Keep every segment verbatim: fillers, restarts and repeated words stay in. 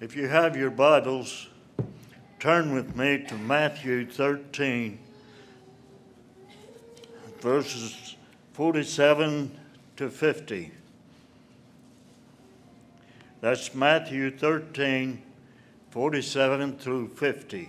If you have your Bibles, turn with me to Matthew thirteen, verses forty-seven to fifty. That's Matthew thirteen, forty-seven through fifty.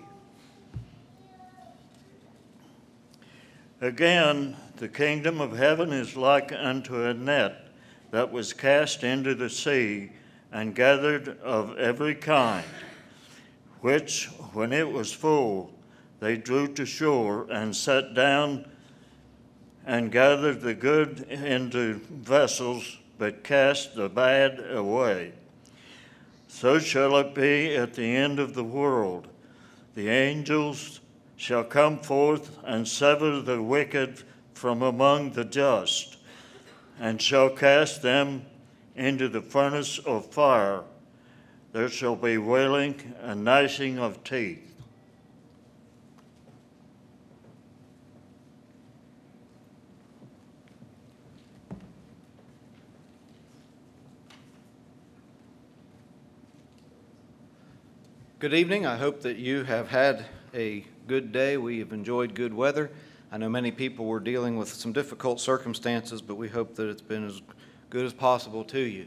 Again, the kingdom of heaven is like unto a net that was cast into the sea, and gathered of every kind, which, when it was full, they drew to shore, and sat down, and gathered the good into vessels, but cast the bad away. So shall it be at the end of the world. The angels shall come forth and sever the wicked from among the just, and shall cast them into the furnace of fire. There shall be wailing and gnashing of teeth. Good evening. I hope that you have had a good day. We have enjoyed good weather. I know many people were dealing with some difficult circumstances, but we hope that it's been as good as possible to you.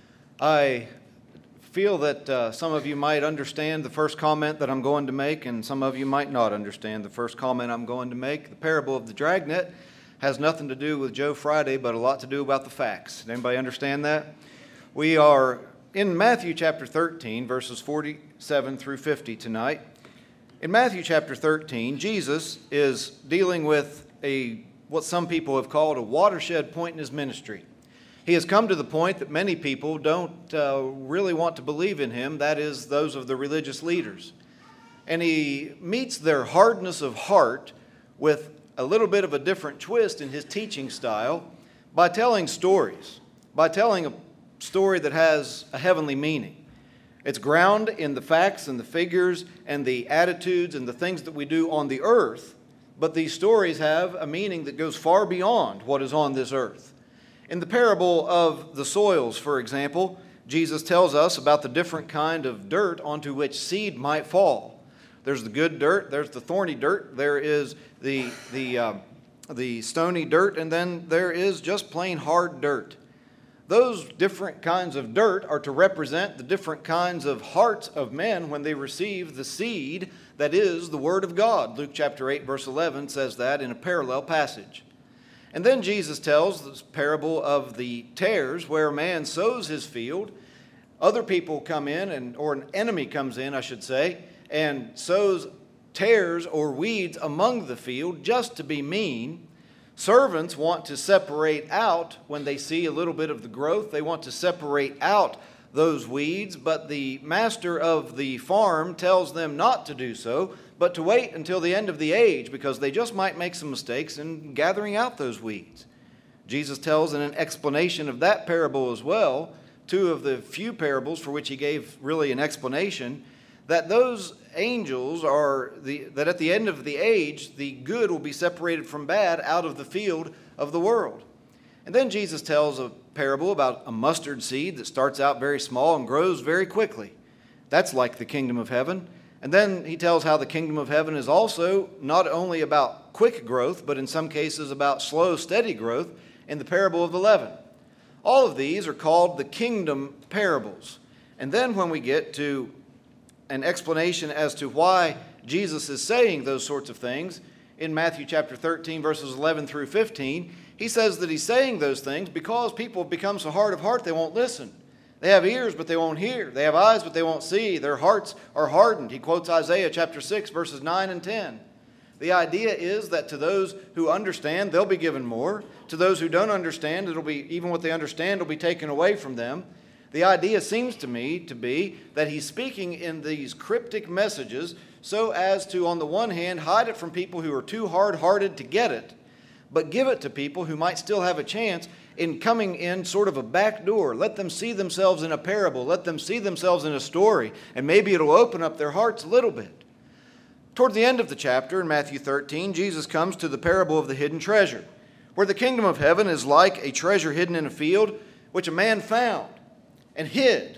I feel that uh, some of you might understand the first comment that I'm going to make, and some of you might not understand the first comment I'm going to make. The parable of the dragnet has nothing to do with Joe Friday, but a lot to do about the facts. Did anybody understand that? We are in Matthew chapter thirteen, verses forty-seven through fifty tonight. In Matthew chapter thirteen, Jesus is dealing with a what some people have called a watershed point in his ministry. He has come to the point that many people don't uh, really want to believe in him, that is, those of the religious leaders. And he meets their hardness of heart with a little bit of a different twist in his teaching style by telling stories, by telling a story that has a heavenly meaning. It's ground in the facts and the figures and the attitudes and the things that we do on the earth, but these stories have a meaning that goes far beyond what is on this earth. In the parable of the soils, for example, Jesus tells us about the different kind of dirt onto which seed might fall. There's the good dirt, there's the thorny dirt, there is the, the, uh, the stony dirt, and then there is just plain hard dirt. Those different kinds of dirt are to represent the different kinds of hearts of men when they receive the seed that is the Word of God. Luke chapter eight, verse eleven says that in a parallel passage. And then Jesus tells this parable of the tares, where a man sows his field. Other people come in, and or an enemy comes in, I should say, and sows tares or weeds among the field just to be mean. Servants want to separate out when they see a little bit of the growth. They want to separate out those weeds, but the master of the farm tells them not to do so, but to wait until the end of the age, because they just might make some mistakes in gathering out those weeds. Jesus tells in an explanation of that parable as well, two of the few parables for which he gave really an explanation, that those angels are, the, that at the end of the age, the good will be separated from bad out of the field of the world. And then Jesus tells a parable about a mustard seed that starts out very small and grows very quickly. That's like the kingdom of heaven. And then he tells how the kingdom of heaven is also not only about quick growth, but in some cases about slow, steady growth in the parable of the leaven. All of these are called the kingdom parables. And then when we get to an explanation as to why Jesus is saying those sorts of things, in Matthew chapter thirteen, verses eleven through fifteen, he says that he's saying those things because people have become so hard of heart they won't listen. They have ears, but they won't hear. They have eyes, but they won't see. Their hearts are hardened. He quotes Isaiah chapter six, verses nine and ten. The idea is that to those who understand, they'll be given more. To those who don't understand, it'll be, even what they understand will be taken away from them. The idea seems to me to be that he's speaking in these cryptic messages so as to, on the one hand, hide it from people who are too hard-hearted to get it, but give it to people who might still have a chance in coming in sort of a back door. Let them see themselves in a parable. Let them see themselves in a story, and maybe it'll open up their hearts a little bit. Toward the end of the chapter, in Matthew thirteen, Jesus comes to the parable of the hidden treasure, where the kingdom of heaven is like a treasure hidden in a field, which a man found and hid.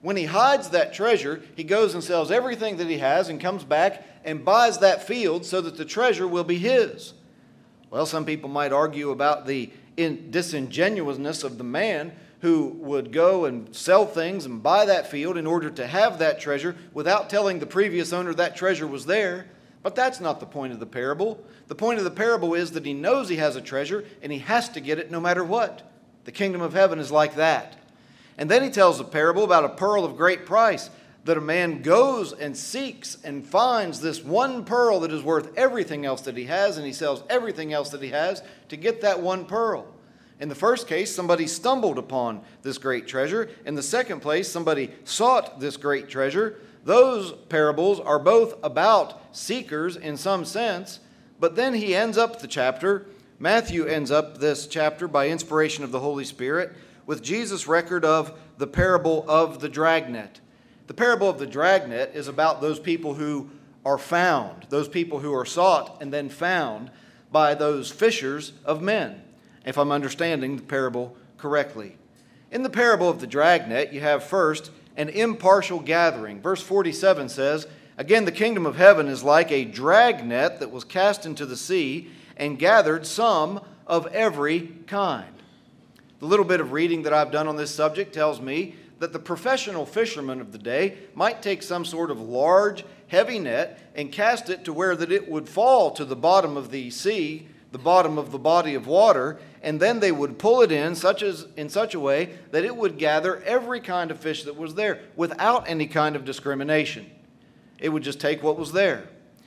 When he hides that treasure, he goes and sells everything that he has and comes back and buys that field so that the treasure will be his. Well, some people might argue about the disingenuousness of the man who would go and sell things and buy that field in order to have that treasure without telling the previous owner that treasure was there. But that's not the point of the parable. The point of the parable is that he knows he has a treasure and he has to get it no matter what. The kingdom of heaven is like that. And then he tells a parable about a pearl of great price, that a man goes and seeks and finds this one pearl that is worth everything else that he has, and he sells everything else that he has to get that one pearl. In the first case, somebody stumbled upon this great treasure. In the second place, somebody sought this great treasure. Those parables are both about seekers in some sense, but then he ends up the chapter, Matthew ends up this chapter by inspiration of the Holy Spirit, with Jesus' record of the parable of the dragnet. The parable of the dragnet is about those people who are found, those people who are sought and then found by those fishers of men, if I'm understanding the parable correctly. In the parable of the dragnet, you have first an impartial gathering. Verse forty-seven says, "Again, the kingdom of heaven is like a dragnet that was cast into the sea and gathered some of every kind." The little bit of reading that I've done on this subject tells me that the professional fishermen of the day might take some sort of large, heavy net and cast it to where that it would fall to the bottom of the sea, the bottom of the body of water, and then they would pull it in such as in such a way that it would gather every kind of fish that was there without any kind of discrimination. It would just take what was there.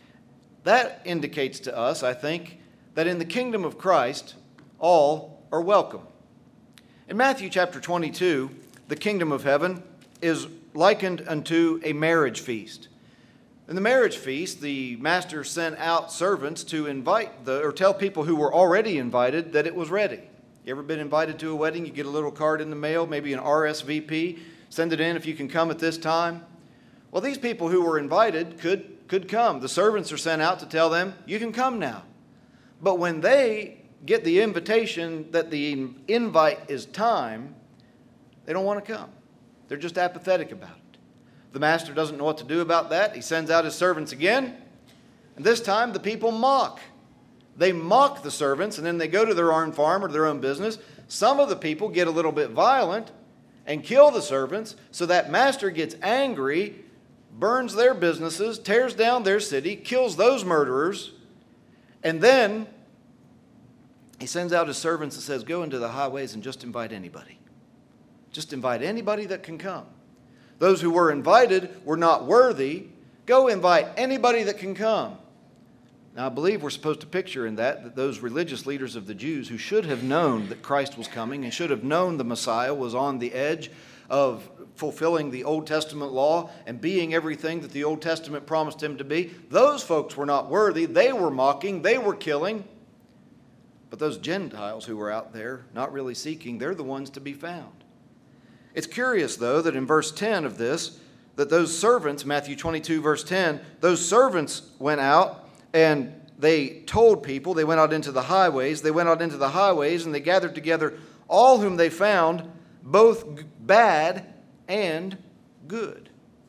That indicates to us, I think, that in the kingdom of Christ, all are welcome. In Matthew chapter twenty-two, the kingdom of heaven is likened unto a marriage feast. In the marriage feast, the master sent out servants to invite the, or tell people who were already invited that it was ready. You ever been invited to a wedding? You get a little card in the mail, maybe an R S V P. Send it in if you can come at this time. Well, these people who were invited could, could come. The servants are sent out to tell them, you can come now. But when they get the invitation that the invite is time, they don't want to come. They're just apathetic about it. The master doesn't know what to do about that. He sends out his servants again, and this time the people mock. They mock the servants, and then they go to their own farm or their own business. Some of the people get a little bit violent and kill the servants, so that master gets angry, burns their businesses, tears down their city, kills those murderers, and then he sends out his servants and says, go into the highways and just invite anybody. Just invite anybody that can come. Those who were invited were not worthy. Go invite anybody that can come. Now, I believe we're supposed to picture in that that those religious leaders of the Jews who should have known that Christ was coming and should have known the Messiah was on the edge of fulfilling the Old Testament law and being everything that the Old Testament promised him to be, those folks were not worthy. They were mocking. They were killing. But those Gentiles who were out there not really seeking, they're the ones to be found. It's curious, though, that in verse ten of this, that those servants, Matthew twenty-two, verse ten, those servants went out and they told people, they went out into the highways, they went out into the highways and they gathered together all whom they found, both bad and good.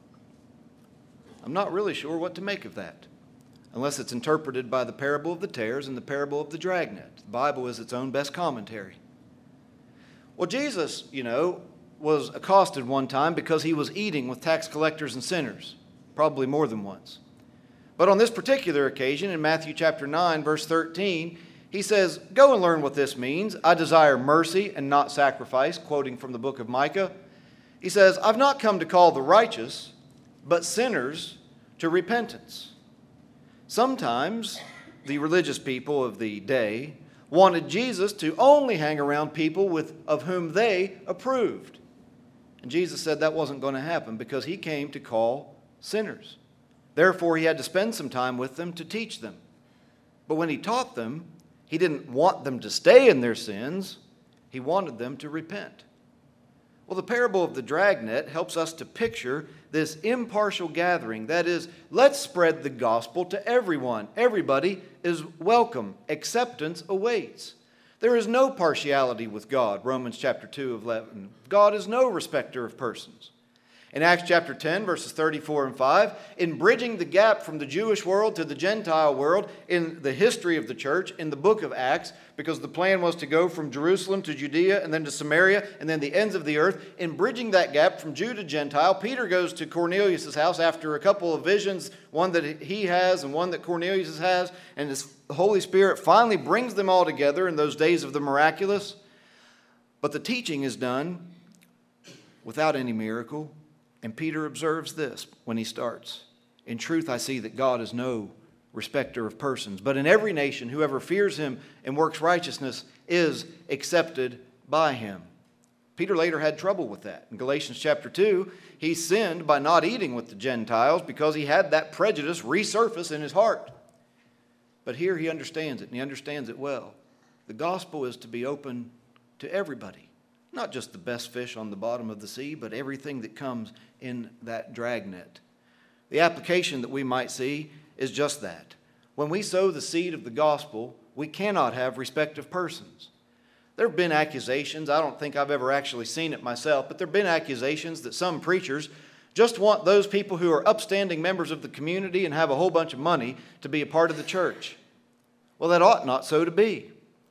I'm not really sure what to make of that, unless it's interpreted by the parable of the tares and the parable of the dragnet. The Bible is its own best commentary. Well, Jesus, you know, was accosted one time because he was eating with tax collectors and sinners, probably more than once. But on this particular occasion, in Matthew chapter nine, verse thirteen, he says, go and learn what this means. I desire mercy and not sacrifice, quoting from the book of Micah. He says, I've not come to call the righteous, but sinners to repentance. Sometimes the religious people of the day wanted Jesus to only hang around people with, of whom they approved. And Jesus said that wasn't going to happen because he came to call sinners. Therefore, he had to spend some time with them to teach them. But when he taught them, he didn't want them to stay in their sins. He wanted them to repent. Well, the parable of the dragnet helps us to picture this impartial gathering. That is, let's spread the gospel to everyone. Everybody is welcome. Acceptance awaits. There is no partiality with God, Romans chapter two of eleven. God is no respecter of persons. In Acts chapter ten, verses thirty-four and five, in bridging the gap from the Jewish world to the Gentile world in the history of the church, in the book of Acts, because the plan was to go from Jerusalem to Judea and then to Samaria and then the ends of the earth. In bridging that gap from Jew to Gentile, Peter goes to Cornelius' house after a couple of visions, one that he has and one that Cornelius has, and the Holy Spirit finally brings them all together in those days of the miraculous. But the teaching is done without any miracle. And Peter observes this when he starts. In truth, I see that God is no respecter of persons, but in every nation, whoever fears him and works righteousness is accepted by him. Peter later had trouble with that. In Galatians chapter two, he sinned by not eating with the Gentiles because he had that prejudice resurface in his heart. But here he understands it, and he understands it well. The gospel is to be open to everybody. Not just the best fish on the bottom of the sea, but everything that comes in that dragnet. The application that we might see is just that. When we sow the seed of the gospel, we cannot have respect of persons. There have been accusations, I don't think I've ever actually seen it myself, but there have been accusations that some preachers just want those people who are upstanding members of the community and have a whole bunch of money to be a part of the church. Well, that ought not so to be.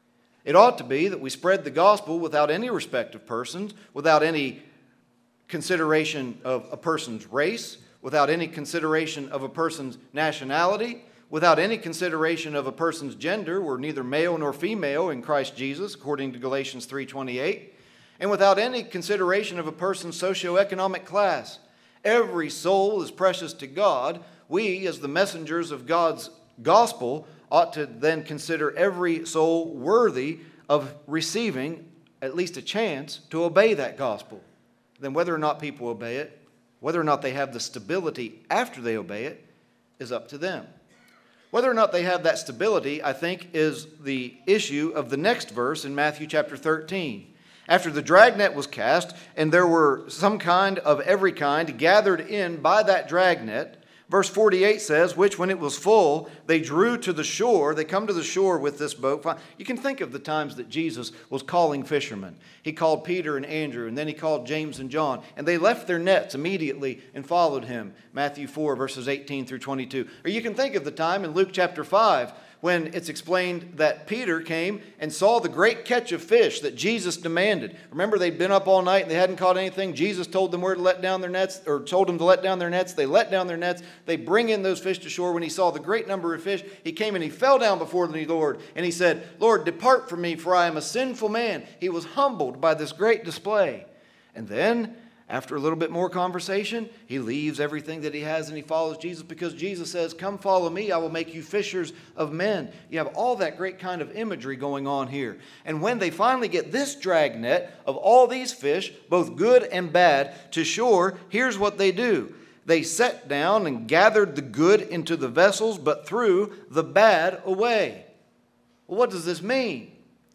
It ought to be that we spread the gospel without any respect of persons, without any consideration of a person's race, without any consideration of a person's nationality, without any consideration of a person's gender. We're neither male nor female in Christ Jesus, according to Galatians three twenty-eight, and without any consideration of a person's socioeconomic class. Every soul is precious to God. We, as the messengers of God's gospel, ought to then consider every soul worthy of receiving at least a chance to obey that gospel. Then whether or not people obey it, whether or not they have the stability after they obey it, is up to them. Whether or not they have that stability, I think, is the issue of the next verse in Matthew chapter thirteen. After the dragnet was cast, and there were some kind of every kind gathered in by that dragnet, verse forty-eight says, which when it was full, they drew to the shore. They come to the shore with this boat. You can think of the times that Jesus was calling fishermen. He called Peter and Andrew, and then he called James and John. And they left their nets immediately and followed him. Matthew four, verses eighteen through twenty-two. Or you can think of the time in Luke chapter five, when it's explained that Peter came and saw the great catch of fish that Jesus demanded. Remember, they'd been up all night and they hadn't caught anything. Jesus told them where to let down their nets, or told them to let down their nets. They let down their nets. They bring in those fish to shore. When he saw the great number of fish, he came and he fell down before the Lord. And he said, Lord, depart from me, for I am a sinful man. He was humbled by this great display. And then, after a little bit more conversation, he leaves everything that he has and he follows Jesus, because Jesus says, come follow me, I will make you fishers of men. You have all that great kind of imagery going on here. And when they finally get this dragnet of all these fish, both good and bad, to shore, here's what they do. They sat down and gathered the good into the vessels, but threw the bad away. Well, what does this mean?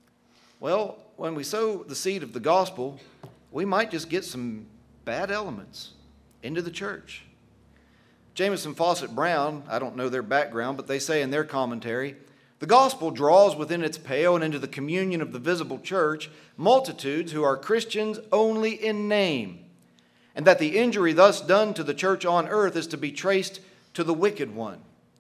Well, when we sow the seed of the gospel, we might just get some bad elements into the church. Jameson Fawcett Brown, I don't know their background, but they say in their commentary, the gospel draws within its pale and into the communion of the visible church multitudes who are Christians only in name, and that the injury thus done to the church on earth is to be traced to the wicked one.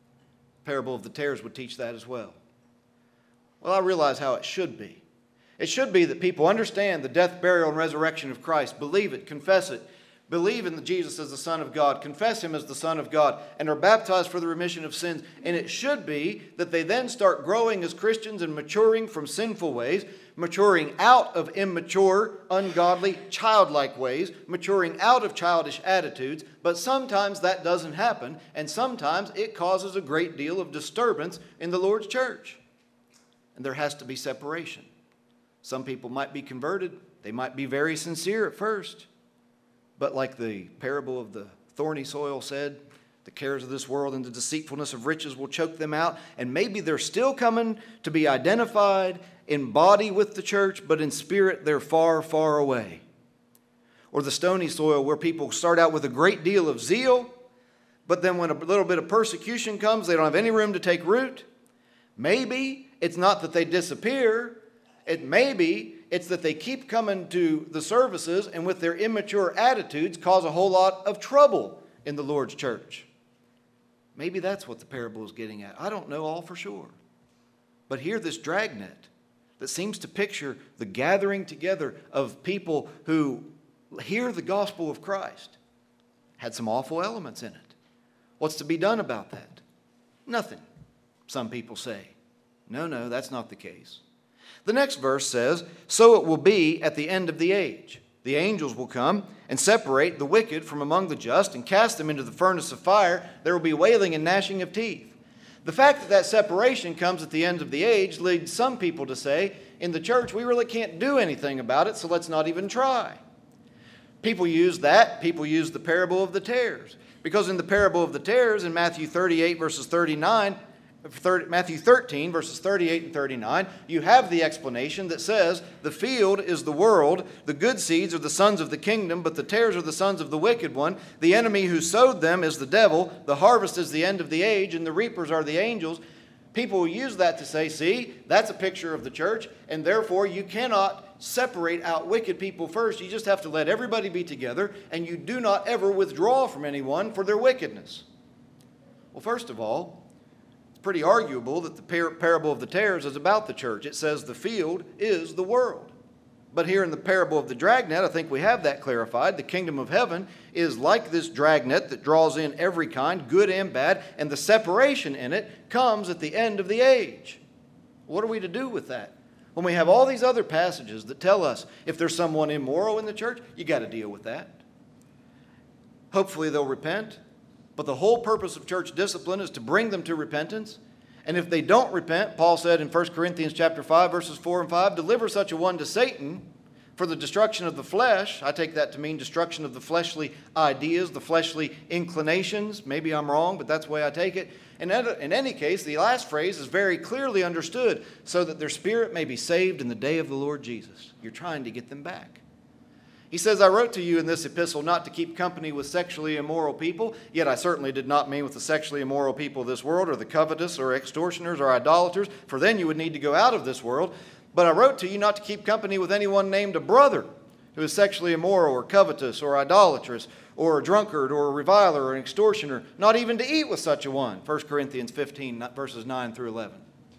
The parable of the tares would teach that as well. Well, I realize how it should be. It should be that people understand the death, burial, and resurrection of Christ, believe it, confess it, believe in Jesus as the Son of God, confess Him as the Son of God, and are baptized for the remission of sins. And it should be that they then start growing as Christians and maturing from sinful ways, maturing out of immature, ungodly, childlike ways, maturing out of childish attitudes. But sometimes that doesn't happen, and sometimes it causes a great deal of disturbance in the Lord's church. And there has to be separation. Some people might be converted. They might be very sincere at first. But like the parable of the thorny soil said, the cares of this world and the deceitfulness of riches will choke them out. And maybe they're still coming to be identified in body with the church, but in spirit they're far, far away. Or the stony soil, where people start out with a great deal of zeal, but then when a little bit of persecution comes, they don't have any room to take root. Maybe it's not that they disappear. It may be it's that they keep coming to the services and with their immature attitudes cause a whole lot of trouble in the Lord's church. Maybe that's what the parable is getting at. I don't know all for sure. But here this dragnet that seems to picture the gathering together of people who hear the gospel of Christ had some awful elements in it. What's to be done about that? Nothing, some people say. No, no, that's not the case. The next verse says, "So it will be at the end of the age. The angels will come and separate the wicked from among the just and cast them into the furnace of fire. There will be wailing and gnashing of teeth." The fact that that separation comes at the end of the age leads some people to say, in the church, we really can't do anything about it, so let's not even try. People use that. People use the parable of the tares. Because in the parable of the tares, in Matthew thirty-eight, verses thirty-nine, Matthew thirteen, verses thirty-eight and thirty-nine, you have the explanation that says, "The field is the world, the good seeds are the sons of the kingdom, but the tares are the sons of the wicked one. The enemy who sowed them is the devil, the harvest is the end of the age, and the reapers are the angels." People will use that to say, see, that's a picture of the church, and therefore you cannot separate out wicked people first. You just have to let everybody be together, and you do not ever withdraw from anyone for their wickedness. Well, first of all, pretty arguable that the par- parable of the tares is about the church. It says the field is the world. But here in the parable of the dragnet, I think we have that clarified. The kingdom of heaven is like this dragnet that draws in every kind, good and bad, and the separation in it comes at the end of the age. What are we to do with that? When we have all these other passages that tell us if there's someone immoral in the church, you got to deal with that. Hopefully they'll repent. But the whole purpose of church discipline is to bring them to repentance. And if they don't repent, Paul said in First Corinthians chapter five, verses four and five, "Deliver such a one to Satan for the destruction of the flesh." I take that to mean destruction of the fleshly ideas, the fleshly inclinations. Maybe I'm wrong, but that's the way I take it. And in any case, the last phrase is very clearly understood, so that their spirit may be saved in the day of the Lord Jesus. You're trying to get them back. He says, "I wrote to you in this epistle not to keep company with sexually immoral people, yet I certainly did not mean with the sexually immoral people of this world, or the covetous, or extortioners, or idolaters, for then you would need to go out of this world. But I wrote to you not to keep company with anyone named a brother who is sexually immoral, or covetous, or idolatrous, or a drunkard, or a reviler, or an extortioner, not even to eat with such a one." First Corinthians fifteen, verses nine through eleven.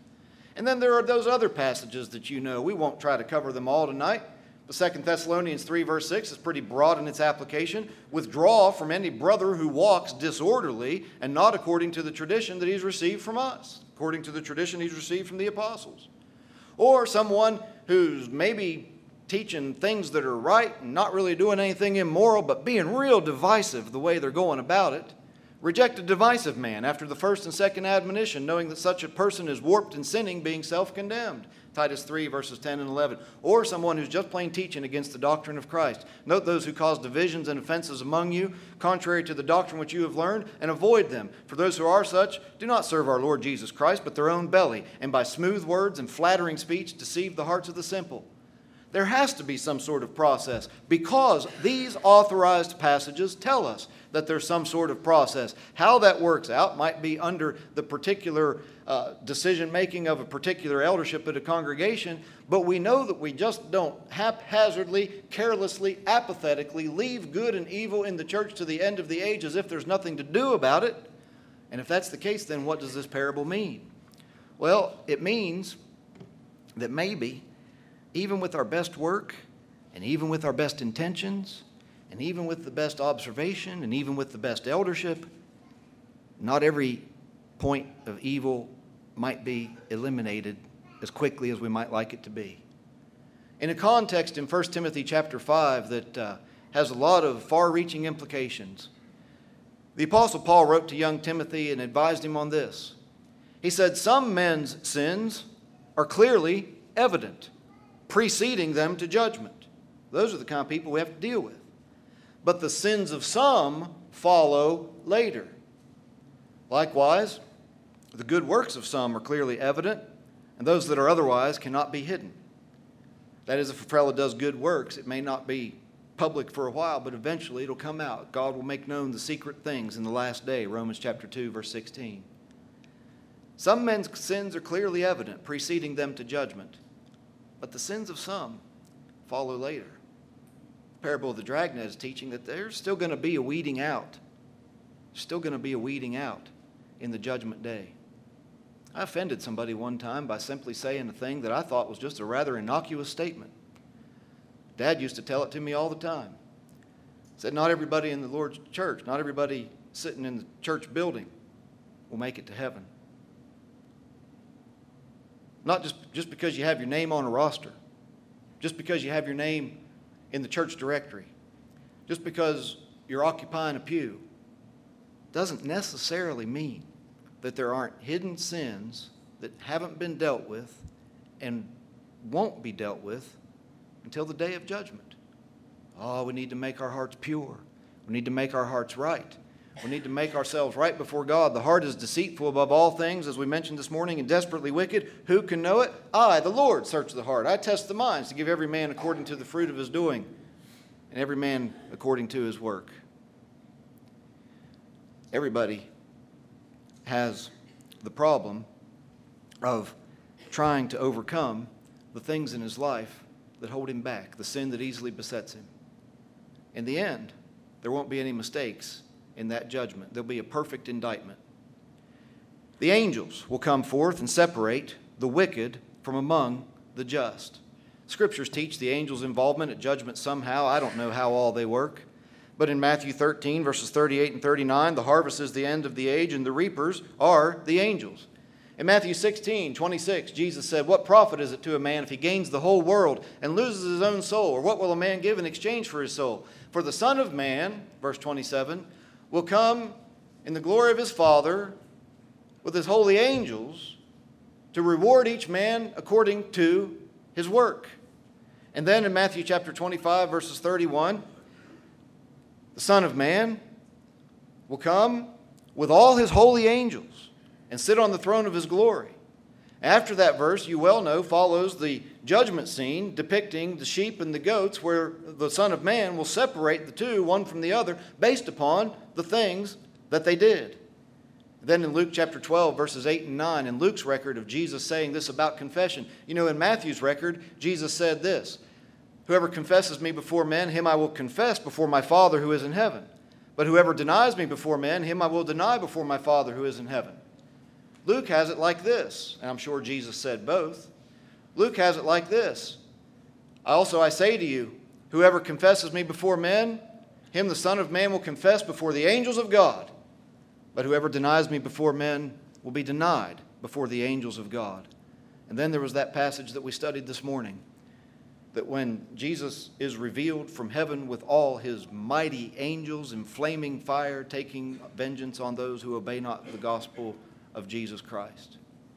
And then there are those other passages that you know. We won't try to cover them all tonight. But Second Thessalonians three, verse six is pretty broad in its application. "Withdraw from any brother who walks disorderly and not according to the tradition that he's received from us," according to the tradition he's received from the apostles. Or someone who's maybe teaching things that are right and not really doing anything immoral, but being real divisive the way they're going about it. "Reject a divisive man after the first and second admonition, knowing that such a person is warped and sinning, being self-condemned." Titus three, verses ten and eleven. Or someone who's just plain teaching against the doctrine of Christ. "Note those who cause divisions and offenses among you, contrary to the doctrine which you have learned, and avoid them. For those who are such do not serve our Lord Jesus Christ, but their own belly, and by smooth words and flattering speech deceive the hearts of the simple." There has to be some sort of process, because these authorized passages tell us that there's some sort of process. How that works out might be under the particular uh, decision-making of a particular eldership at a congregation, but we know that we just don't haphazardly, carelessly, apathetically leave good and evil in the church to the end of the age as if there's nothing to do about it. And if that's the case, then what does this parable mean? Well, it means that maybe even with our best work, and even with our best intentions, and even with the best observation, and even with the best eldership, not every point of evil might be eliminated as quickly as we might like it to be. In a context in First Timothy chapter five that uh, has a lot of far-reaching implications, the Apostle Paul wrote to young Timothy and advised him on this. He said, "Some men's sins are clearly evident, preceding them to judgment." Those are the kind of people we have to deal with. "But the sins of some follow later. Likewise, the good works of some are clearly evident, and those that are otherwise cannot be hidden." That is, if a fellow does good works, it may not be public for a while, but eventually it'll come out. God will make known the secret things in the last day, Romans chapter two, verse sixteen. Some men's sins are clearly evident, preceding them to judgment. But the sins of some follow later. The parable of the dragnet is teaching that there's still going to be a weeding out. There's still going to be a weeding out in the judgment day. I offended somebody one time by simply saying a thing that I thought was just a rather innocuous statement. Dad used to tell it to me all the time. He said, not everybody in the Lord's church, not everybody sitting in the church building will make it to heaven. Not just, just because you have your name on a roster, just because you have your name in the church directory, just because you're occupying a pew, doesn't necessarily mean that there aren't hidden sins that haven't been dealt with and won't be dealt with until the day of judgment. Oh, we need to make our hearts pure. We need to make our hearts right. We need to make ourselves right before God. The heart is deceitful above all things, as we mentioned this morning, and desperately wicked. Who can know it? I, the Lord, search the heart. I test the minds to give every man according to the fruit of his doing, and every man according to his work. Everybody has the problem of trying to overcome the things in his life that hold him back, the sin that easily besets him. In the end, there won't be any mistakes in that judgment. There'll be a perfect indictment. The angels will come forth and separate the wicked from among the just. Scriptures teach the angels' involvement at judgment somehow. I don't know how all they work. But in Matthew thirteen, verses thirty-eight and thirty-nine, the harvest is the end of the age, and the reapers are the angels. In Matthew sixteen, twenty-six, Jesus said, what profit is it to a man if he gains the whole world and loses his own soul? Or what will a man give in exchange for his soul? For the Son of Man, verse twenty-seven, will come in the glory of his Father with his holy angels to reward each man according to his work. And then in Matthew chapter twenty-five, verses thirty-one, the Son of Man will come with all his holy angels and sit on the throne of his glory. After that verse, you well know, follows the judgment scene depicting the sheep and the goats, where the Son of Man will separate the two, one from the other, based upon the things that they did. Then in Luke chapter twelve, verses eight and nine, in Luke's record of Jesus saying this about confession, you know, in Matthew's record, Jesus said this, whoever confesses me before men, him I will confess before my Father who is in heaven. But whoever denies me before men, him I will deny before my Father who is in heaven. Luke has it like this, and I'm sure Jesus said both. Luke has it like this. Also I say to you, whoever confesses me before men, him the Son of Man will confess before the angels of God. But whoever denies me before men will be denied before the angels of God. And then there was that passage that we studied this morning, that when Jesus is revealed from heaven with all his mighty angels in flaming fire, taking vengeance on those who obey not the gospel of Jesus Christ.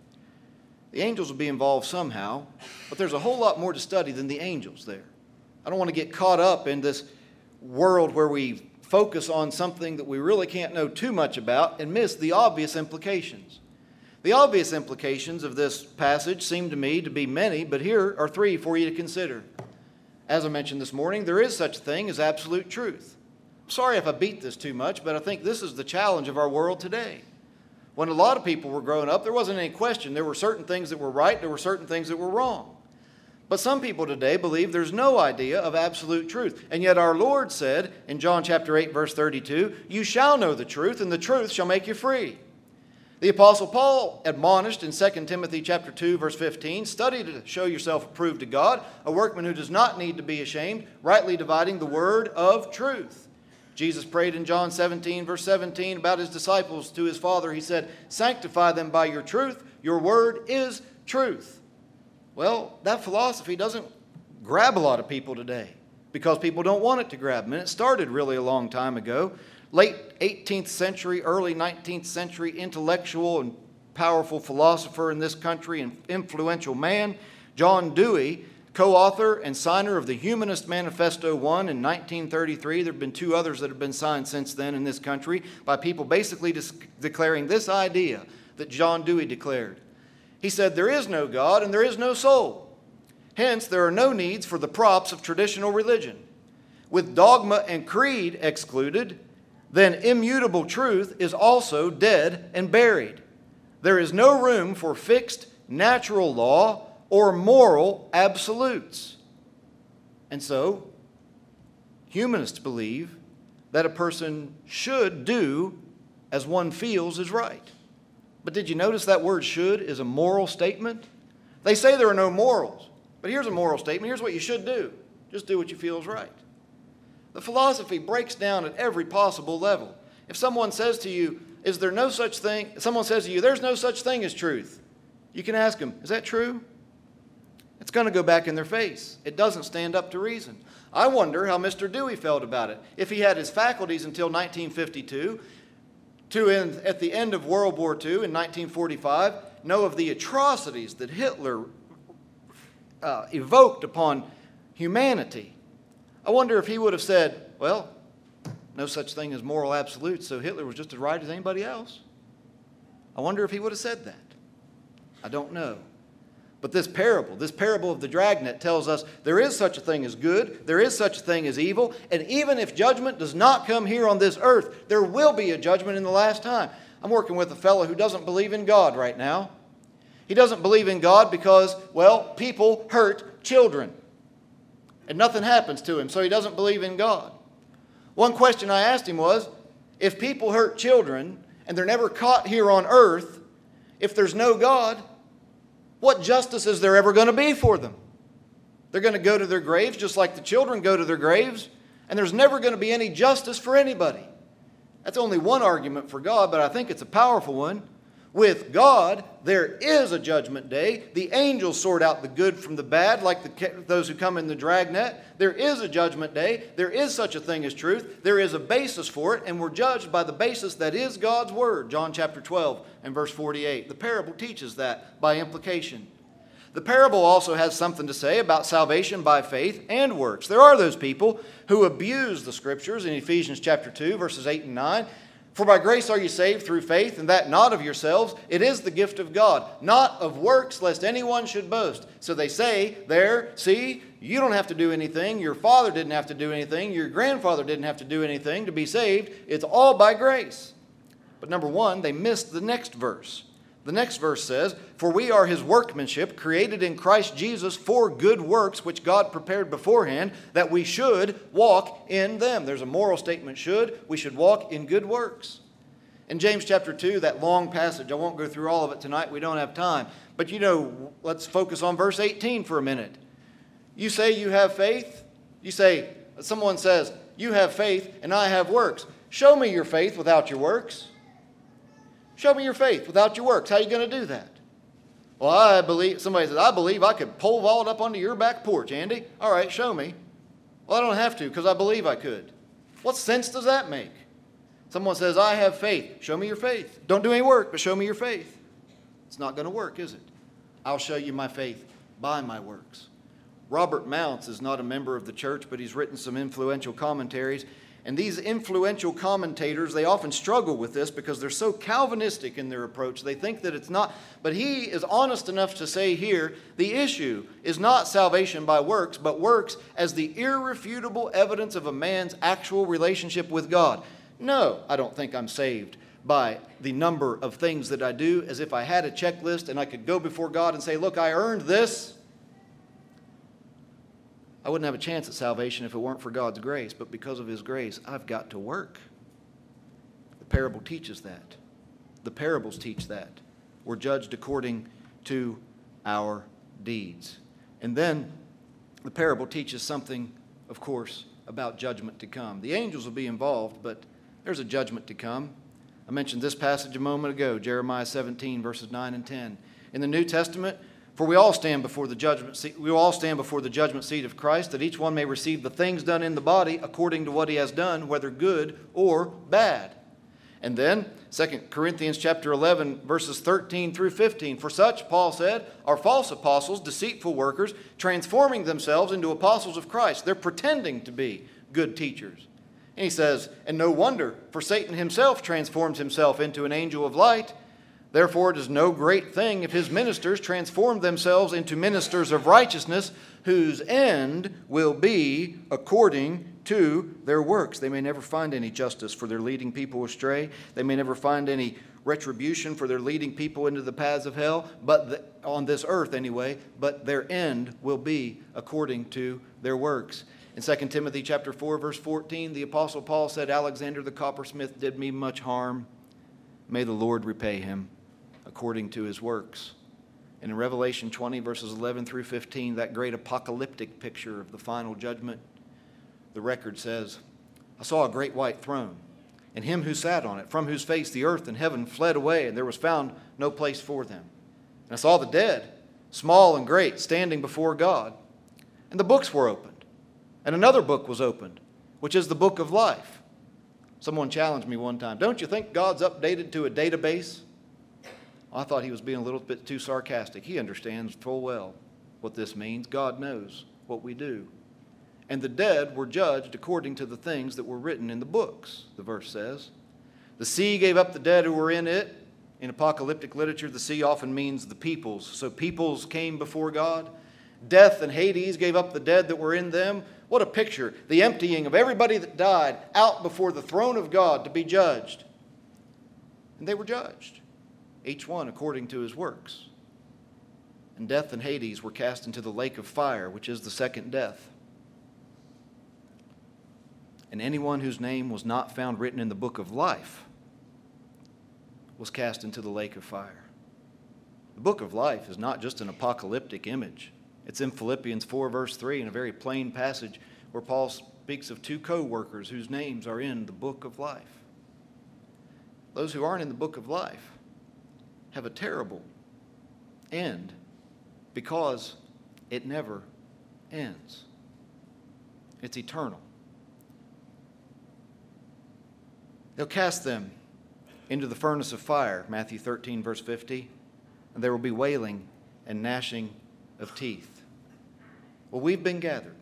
The angels will be involved somehow, but there's a whole lot more to study than the angels there. I don't want to get caught up in this world where we focus on something that we really can't know too much about and miss the obvious implications. The obvious implications of this passage seem to me to be many, but here are three for you to consider. As I mentioned this morning, there is such a thing as absolute truth. I'm sorry if I beat this too much, but I think this is the challenge of our world today. When a lot of people were growing up, there wasn't any question. There were certain things that were right, there were certain things that were wrong. But some people today believe there's no idea of absolute truth. And yet our Lord said in John chapter eight, verse thirty-two, you shall know the truth, and the truth shall make you free. The Apostle Paul admonished in Second Timothy chapter two, verse fifteen, study to show yourself approved to God, a workman who does not need to be ashamed, rightly dividing the word of truth. Jesus prayed in John seventeen, verse seventeen, about his disciples to his Father. He said, sanctify them by your truth. Your word is truth. Well, that philosophy doesn't grab a lot of people today because people don't want it to grab them. And it started really a long time ago. Late eighteenth century, early nineteenth century intellectual and powerful philosopher in this country and influential man, John Dewey, co-author and signer of the Humanist Manifesto one in nineteen thirty-three. There have been two others that have been signed since then in this country by people basically dis- declaring this idea that John Dewey declared. He said, there is no God and there is no soul. Hence, there are no needs for the props of traditional religion. With dogma and creed excluded, then immutable truth is also dead and buried. There is no room for fixed natural law or moral absolutes. And so, humanists believe that a person should do as one feels is right. But did you notice that word should is a moral statement? They say there are no morals, but here's a moral statement. Here's what you should do. Just do what you feel is right. The philosophy breaks down at every possible level. If someone says to you, is there no such thing, someone says to you, there's no such thing as truth, you can ask them, is that true? It's going to go back in their face. It doesn't stand up to reason. I wonder how Mister Dewey felt about it. If he had his faculties until nineteen fifty-two, to in, at the end of World War Two in nineteen forty-five, know of the atrocities that Hitler uh, evoked upon humanity. I wonder if he would have said, well, no such thing as moral absolutes, so Hitler was just as right as anybody else. I wonder if he would have said that. I don't know. But this parable, this parable of the dragnet tells us there is such a thing as good, there is such a thing as evil, and even if judgment does not come here on this earth, there will be a judgment in the last time. I'm working with a fellow who doesn't believe in God right now. He doesn't believe in God because, well, people hurt children. And nothing happens to him, so he doesn't believe in God. One question I asked him was, if people hurt children and they're never caught here on earth, if there's no God, what justice is there ever going to be for them? They're going to go to their graves just like the children go to their graves, and there's never going to be any justice for anybody. That's only one argument for God, but I think it's a powerful one. With God, there is a judgment day. The angels sort out the good from the bad, like the, those who come in the dragnet. There is a judgment day. There is such a thing as truth. There is a basis for it, and we're judged by the basis that is God's word. John chapter twelve and verse forty-eight. The parable teaches that by implication. The parable also has something to say about salvation by faith and works. There are those people who abuse the Scriptures in Ephesians chapter two, verses eight and nine. For by grace are you saved through faith, and that not of yourselves. It is the gift of God, not of works, lest anyone should boast. So they say there, see, you don't have to do anything. Your father didn't have to do anything. Your grandfather didn't have to do anything to be saved. It's all by grace. But number one, they missed the next verse. The next verse says, for we are his workmanship, created in Christ Jesus for good works, which God prepared beforehand, that we should walk in them. There's a moral statement, should. We should walk in good works. In James chapter two, that long passage, I won't go through all of it tonight. We don't have time. But you know, let's focus on verse eighteen for a minute. You say you have faith. You say, someone says, you have faith and I have works. Show me your faith without your works. Show me your faith without your works. How are you going to do that? Well, I believe, somebody says, I believe I could pole vault up onto your back porch, Andy. All right, show me. Well, I don't have to because I believe I could. What sense does that make? Someone says, I have faith. Show me your faith. Don't do any work, but show me your faith. It's not going to work, is it? I'll show you my faith by my works. Robert Mounce is not a member of the church, but he's written some influential commentaries. And these influential commentators, they often struggle with this because they're so Calvinistic in their approach. They think that it's not. But he is honest enough to say here, the issue is not salvation by works, but works as the irrefutable evidence of a man's actual relationship with God. No, I don't think I'm saved by the number of things that I do, as if I had a checklist and I could go before God and say, look, I earned this. I wouldn't have a chance at salvation if it weren't for God's grace, but because of his grace, I've got to work. The parable teaches that. The parables teach that. We're judged according to our deeds. And then the parable teaches something, of course, about judgment to come. The angels will be involved, but there's a judgment to come. I mentioned this passage a moment ago, Jeremiah seventeen, verses nine and ten. In the New Testament, for we all stand before the judgment seat, we all stand before the judgment seat of Christ, that each one may receive the things done in the body according to what he has done, whether good or bad. And then Second Corinthians chapter eleven, verses thirteen through fifteen. For such, Paul said, are false apostles, deceitful workers, transforming themselves into apostles of Christ. They're pretending to be good teachers. And he says, and no wonder, for Satan himself transforms himself into an angel of light. Therefore, it is no great thing if his ministers transform themselves into ministers of righteousness, whose end will be according to their works. They may never find any justice for their leading people astray. They may never find any retribution for their leading people into the paths of hell, but the, on this earth anyway, but their end will be according to their works. In Second Timothy chapter four, verse fourteen, the Apostle Paul said, Alexander the coppersmith did me much harm. May the Lord repay him according to his works. And in Revelation twenty, verses eleven through fifteen, that great apocalyptic picture of the final judgment, the record says, I saw a great white throne, and him who sat on it, from whose face the earth and heaven fled away, and there was found no place for them. And I saw the dead, small and great, standing before God. And the books were opened, and another book was opened, which is the book of life. Someone challenged me one time, don't you think God's updated to a database? I thought he was being a little bit too sarcastic. He understands full well what this means. God knows what we do. And the dead were judged according to the things that were written in the books, the verse says. The sea gave up the dead who were in it. In apocalyptic literature, the sea often means the peoples. So peoples came before God. Death and Hades gave up the dead that were in them. What a picture. The emptying of everybody that died out before the throne of God to be judged. And they were judged, each one according to his works. And death and Hades were cast into the lake of fire, which is the second death. And anyone whose name was not found written in the book of life was cast into the lake of fire. The book of life is not just an apocalyptic image. It's in Philippians four, verse three, in a very plain passage where Paul speaks of two co-workers whose names are in the book of life. Those who aren't in the book of life have a terrible end because it never ends. It's eternal. They'll cast them into the furnace of fire, Matthew thirteen, verse fifty, and there will be wailing and gnashing of teeth. Well, we've been gathered.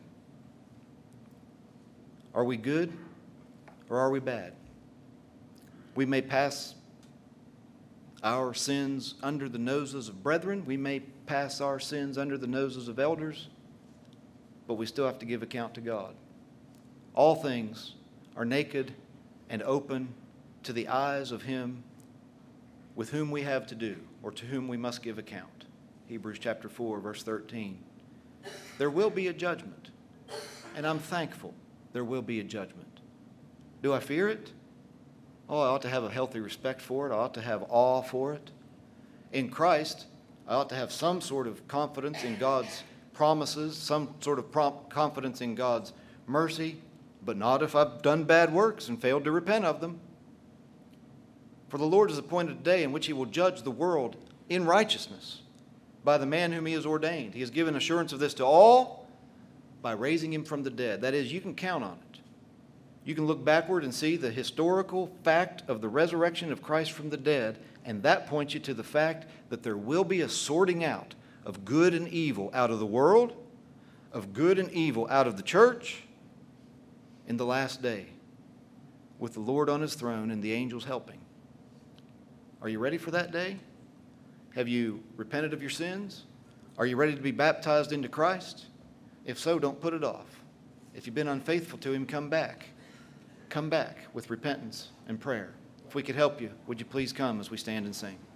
Are we good or are we bad? We may pass our sins under the noses of brethren. We may pass our sins under the noses of elders, but we still have to give account to God. All things are naked and open to the eyes of him with whom we have to do, or to whom we must give account. Hebrews chapter four, verse thirteen. There will be a judgment, and I'm thankful there will be a judgment. Do I fear it? Oh, I ought to have a healthy respect for it. I ought to have awe for it. In Christ, I ought to have some sort of confidence in God's promises, some sort of prompt confidence in God's mercy, but not if I've done bad works and failed to repent of them. For the Lord has appointed a day in which he will judge the world in righteousness by the man whom he has ordained. He has given assurance of this to all by raising him from the dead. That is, you can count on it. You can look backward and see the historical fact of the resurrection of Christ from the dead, and that points you to the fact that there will be a sorting out of good and evil out of the world, of good and evil out of the church, in the last day, with the Lord on his throne and the angels helping. Are you ready for that day? Have you repented of your sins? Are you ready to be baptized into Christ? If so, don't put it off. If you've been unfaithful to him, come back. Come back with repentance and prayer. If we could help you, would you please come as we stand and sing?